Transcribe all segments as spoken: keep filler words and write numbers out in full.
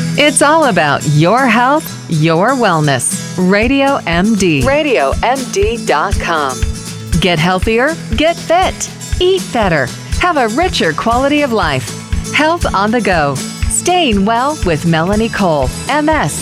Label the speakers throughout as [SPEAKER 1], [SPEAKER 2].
[SPEAKER 1] It's all about your health, your wellness. Radio M D. radio M D dot com. Get healthier, get fit, eat better, have a richer quality of life. Health on the go. Staying well with Melanie Cole, M S.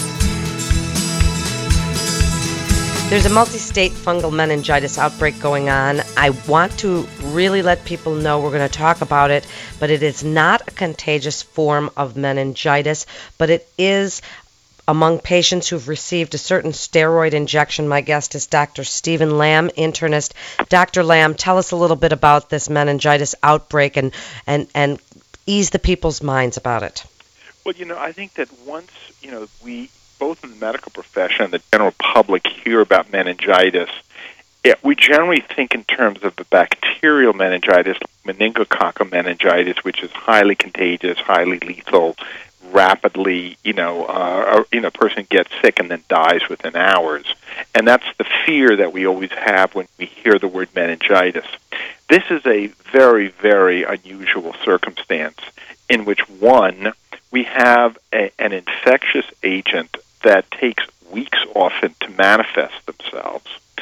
[SPEAKER 2] There's a multi-state fungal meningitis outbreak going on. I want to really let people know we're going to talk about it, but it is not a contagious form of meningitis, but it is among patients who've received a certain steroid injection. My guest is Doctor Stephen Lamb, internist. Doctor Lamb, tell us a little bit about this meningitis outbreak and, and, and ease the people's minds about it.
[SPEAKER 3] Well, you know, I think that once, you know, we, both in the medical profession and the general public, hear about meningitis, it, we generally think in terms of the bacterial meningitis, like meningococcal meningitis, which is highly contagious, highly lethal, rapidly, you know, uh, you know, a person gets sick and then dies within hours. And that's the fear that we always have when we hear the word meningitis. This is a very, very unusual circumstance in which, one, we have a, an infectious agent that takes weeks often to manifest themselves.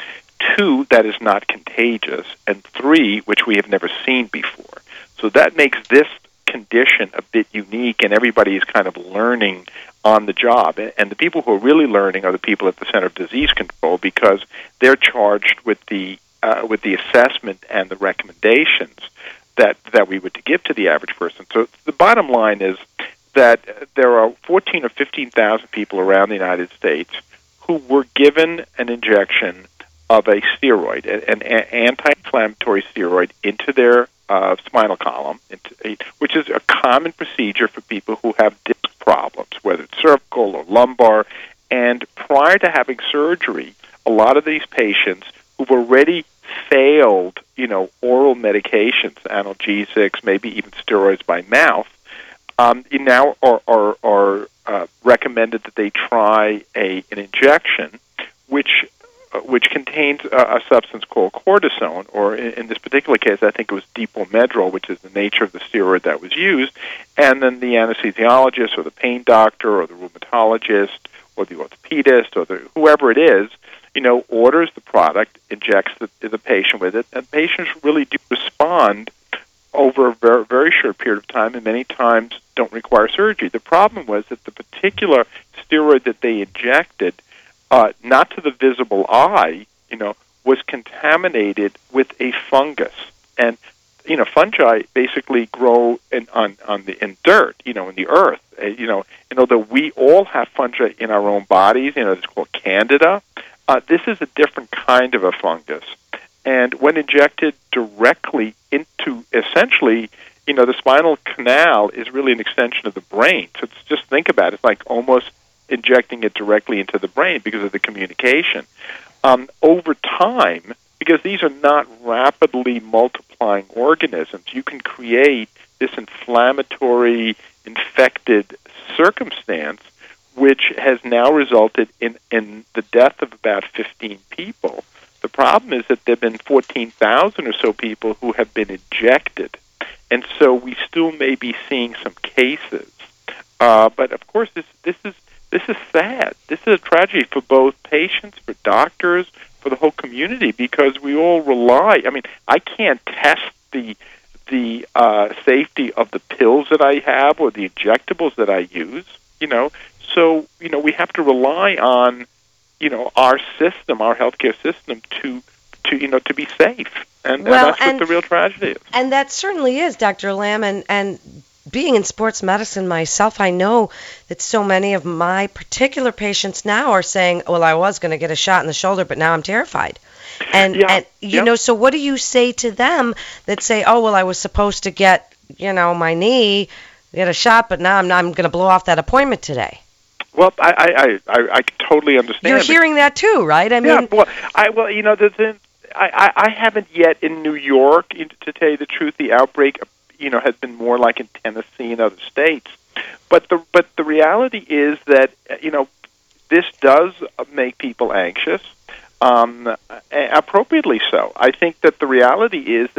[SPEAKER 3] Two, that is not contagious. And three, which we have never seen before. So that makes this condition a bit unique, and everybody is kind of learning on the job. And the people who are really learning are the people at the Center of Disease Control, because they're charged with the uh, with the assessment and the recommendations that, that we would to give to the average person. So the bottom line is that there are fourteen or fifteen thousand people around the United States who were given an injection of a steroid, an anti-inflammatory steroid, into their uh, spinal column, into, which is a common procedure for people who have disc problems, whether it's cervical or lumbar. And prior to having surgery, a lot of these patients who've already failed, you know, oral medications, analgesics, maybe even steroids by mouth, Um, now are, are, are uh, recommended that they try a an injection, which uh, which contains a, a substance called cortisone, or in, in this particular case, I think it was Depomedrol, which is the nature of the steroid that was used. And then the anesthesiologist, or the pain doctor, or the rheumatologist, or the orthopedist, or the, whoever it is, you know, orders the product, injects the, the patient with it, and patients really do respond over a very, very short period of time, and many times don't require surgery. The problem was that the particular steroid that they injected, uh, not to the visible eye, you know, was contaminated with a fungus. And, you know, fungi basically grow in, on, on the, in dirt, you know, in the earth. Uh, you know, and although we all have fungi in our own bodies, you know, it's called Candida, uh, this is a different kind of a fungus. And when injected directly into, essentially, you know, the spinal canal is really an extension of the brain. So it's, just think about it. It's like almost injecting it directly into the brain because of the communication. Um, over time, because these are not rapidly multiplying organisms, you can create this inflammatory, infected circumstance, which has now resulted in, in the death of about fifteen people. The problem is that there have been fourteen thousand or so people who have been injected, and so we still may be seeing some cases. Uh, but of course, this this is this is sad. This is a tragedy for both patients, for doctors, for the whole community, because we all rely. I mean, I can't test the the uh, safety of the pills that I have or the injectables that I use. You know, so you know we have to rely on, you know, our system, our healthcare system, to, to you know, to be safe, and,
[SPEAKER 2] well,
[SPEAKER 3] and that's
[SPEAKER 2] and,
[SPEAKER 3] what the real tragedy is.
[SPEAKER 2] And that certainly is, Doctor Lamb. And and being in sports medicine myself, I know that so many of my particular patients now are saying, "Well, I was going to get a shot in the shoulder, but now I'm terrified." And
[SPEAKER 3] yeah,
[SPEAKER 2] and you
[SPEAKER 3] yep.
[SPEAKER 2] know, so what do you say to them that say, "Oh, well, I was supposed to get, you know, my knee, get a shot, but now I'm I'm going to blow off that appointment today"?
[SPEAKER 3] Well, I I, I, I totally understand.
[SPEAKER 2] You're hearing that too, right? I mean,
[SPEAKER 3] yeah. Well, I well, you know, the, the, I I haven't yet in New York. To tell you the truth, the outbreak, you know, has been more like in Tennessee and other states. But the but the reality is that, you know, this does make people anxious, um, appropriately so. I think that the reality is that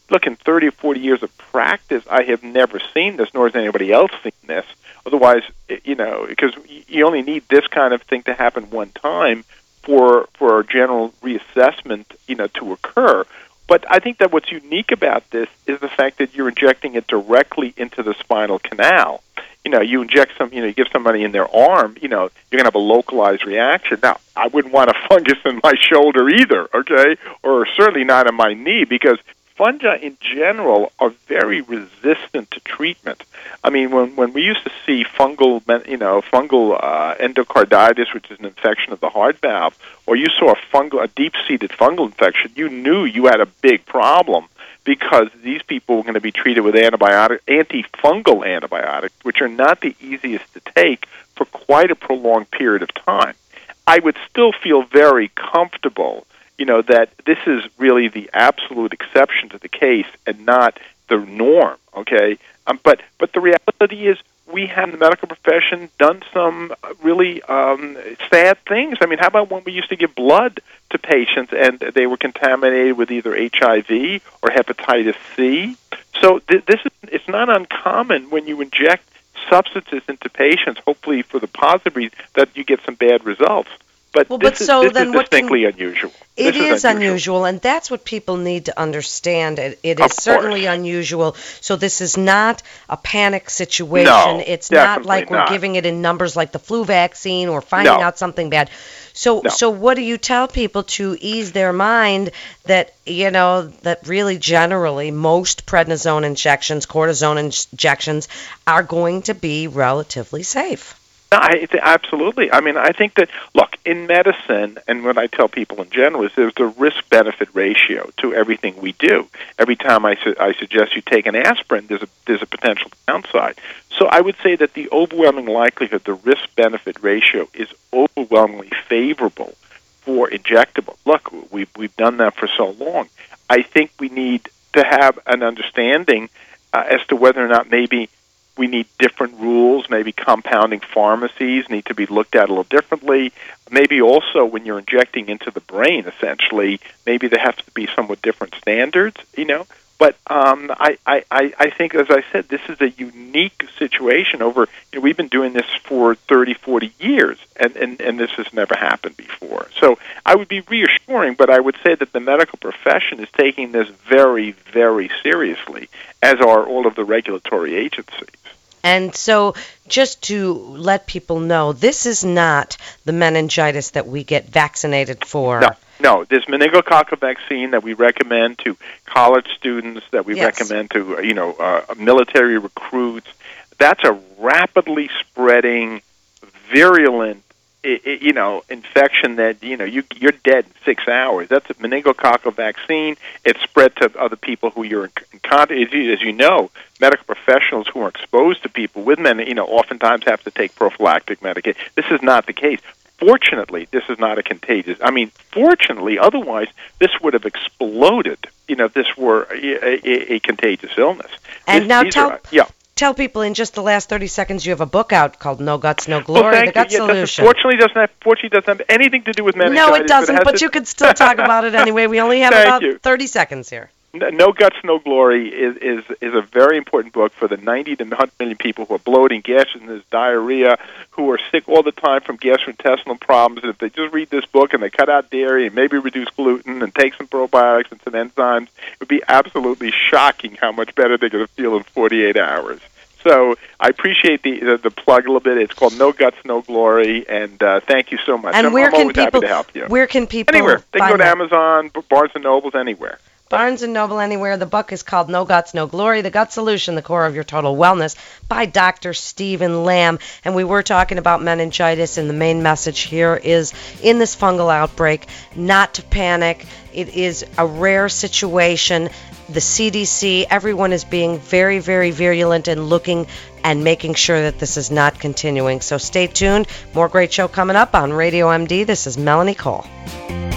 [SPEAKER 3] look, in thirty or forty years of practice, I have never seen this, nor has anybody else seen this. Otherwise, you know, because you only need this kind of thing to happen one time for for a general reassessment, you know, to occur. But I think that what's unique about this is the fact that you're injecting it directly into the spinal canal. You know, you inject some, you know, you give somebody in their arm, you know, you're going to have a localized reaction. Now, I wouldn't want a fungus in my shoulder either, okay, or certainly not in my knee, because fungi in general are very resistant to treatment. I mean, when when we used to see fungal, you know, fungal uh, endocarditis, which is an infection of the heart valve, or you saw a fungal, a deep-seated fungal infection, you knew you had a big problem, because these people were going to be treated with antibiotic, antifungal antibiotics, which are not the easiest to take for quite a prolonged period of time. I would still feel very comfortable, you know, that this is really the absolute exception to the case and not the norm, okay? Um, but but the reality is we have in the medical profession done some really um, sad things. I mean, how about when we used to give blood to patients and they were contaminated with either H I V or hepatitis C? So th- this is it's not uncommon when you inject substances into patients, hopefully for the positive reason, that you get some bad results. But
[SPEAKER 2] well,
[SPEAKER 3] this
[SPEAKER 2] but
[SPEAKER 3] is,
[SPEAKER 2] so
[SPEAKER 3] this
[SPEAKER 2] then
[SPEAKER 3] is
[SPEAKER 2] what
[SPEAKER 3] distinctly
[SPEAKER 2] can,
[SPEAKER 3] unusual.
[SPEAKER 2] It
[SPEAKER 3] this
[SPEAKER 2] is,
[SPEAKER 3] is
[SPEAKER 2] unusual.
[SPEAKER 3] unusual,
[SPEAKER 2] and that's what people need to understand. It, it
[SPEAKER 3] Of
[SPEAKER 2] is certainly
[SPEAKER 3] course.
[SPEAKER 2] unusual. So this is not a panic situation.
[SPEAKER 3] No,
[SPEAKER 2] it's not
[SPEAKER 3] definitely
[SPEAKER 2] like we're
[SPEAKER 3] not.
[SPEAKER 2] giving it in numbers like the flu vaccine or finding
[SPEAKER 3] No.
[SPEAKER 2] out something bad. So,
[SPEAKER 3] No.
[SPEAKER 2] so what do you tell people to ease their mind that, you know, that really generally most prednisone injections, cortisone injections are going to be relatively safe?
[SPEAKER 3] No, I, absolutely. I mean, I think that, look, in medicine, and what I tell people in general, is there's a risk-benefit ratio to everything we do. Every time I, su- I suggest you take an aspirin, there's a, there's a potential downside. So I would say that the overwhelming likelihood, the risk-benefit ratio, is overwhelmingly favorable for injectable. Look, we've, we've done that for so long. I think we need to have an understanding uh, as to whether or not maybe we need different rules. Maybe compounding pharmacies need to be looked at a little differently. Maybe also when you're injecting into the brain, essentially, maybe there has to be somewhat different standards, you know. But um, I, I, I think, as I said, this is a unique situation. Over, you know, we've been doing this for thirty, forty years, and, and, and this has never happened before. So I would be reassuring, but I would say that the medical profession is taking this very, very seriously, as are all of the regulatory agencies.
[SPEAKER 2] And so just to let people know, this is not the meningitis that we get vaccinated for.
[SPEAKER 3] No, no. There's meningococcal vaccine that we recommend to college students, that we
[SPEAKER 2] Yes.
[SPEAKER 3] recommend to, you know, uh, military recruits. That's a rapidly spreading, virulent, I, I, you know, infection that, you know, you, you're dead in six hours. That's a meningococcal vaccine. It's spread to other people who you're in, in contact. As you, as you know, medical professionals who are exposed to people with men, you know, oftentimes have to take prophylactic medication. This is not the case. Fortunately, this is not a contagious. I mean, fortunately, otherwise, this would have exploded, you know, if this were a, a, a contagious illness.
[SPEAKER 2] And
[SPEAKER 3] this,
[SPEAKER 2] now
[SPEAKER 3] these
[SPEAKER 2] tell,
[SPEAKER 3] are, yeah.
[SPEAKER 2] tell people in just the last thirty seconds you have a book out called No Guts, No Glory,
[SPEAKER 3] well, thank
[SPEAKER 2] The Gut
[SPEAKER 3] you. Yeah,
[SPEAKER 2] Solution.
[SPEAKER 3] Fortunately, doesn't have, fortunately doesn't have anything to do with meningitis.
[SPEAKER 2] No, it doesn't,
[SPEAKER 3] but, it
[SPEAKER 2] but
[SPEAKER 3] has
[SPEAKER 2] you
[SPEAKER 3] to,
[SPEAKER 2] could still talk about it anyway. We only have
[SPEAKER 3] Thank
[SPEAKER 2] about
[SPEAKER 3] you.
[SPEAKER 2] thirty seconds here.
[SPEAKER 3] No Guts, No Glory is, is is a very important book for the ninety to one hundred million people who are bloating, gastritis, diarrhea, who are sick all the time from gastrointestinal problems. And if they just read this book and they cut out dairy and maybe reduce gluten and take some probiotics and some enzymes, it would be absolutely shocking how much better they're going to feel in forty-eight hours. So I appreciate the, the the plug a little bit. It's called No Guts, No Glory, and uh, thank you so much.
[SPEAKER 2] And
[SPEAKER 3] I'm,
[SPEAKER 2] where
[SPEAKER 3] I'm
[SPEAKER 2] can
[SPEAKER 3] always
[SPEAKER 2] people?
[SPEAKER 3] happy to help you.
[SPEAKER 2] Where can people?
[SPEAKER 3] Anywhere. They can
[SPEAKER 2] find
[SPEAKER 3] go to
[SPEAKER 2] that?
[SPEAKER 3] Amazon, Barnes and Nobles, anywhere.
[SPEAKER 2] Barnes and Noble anywhere. The book is called No Guts, No Glory, The Gut Solution, The Core of Your Total Wellness by Doctor Stephen Lamb. And we were talking about meningitis, and the main message here is in this fungal outbreak, not to panic. It is a rare situation. The C D C, everyone is being very, very virulent and looking and making sure that this is not continuing. So stay tuned. More great show coming up on Radio M D. This is Melanie Cole.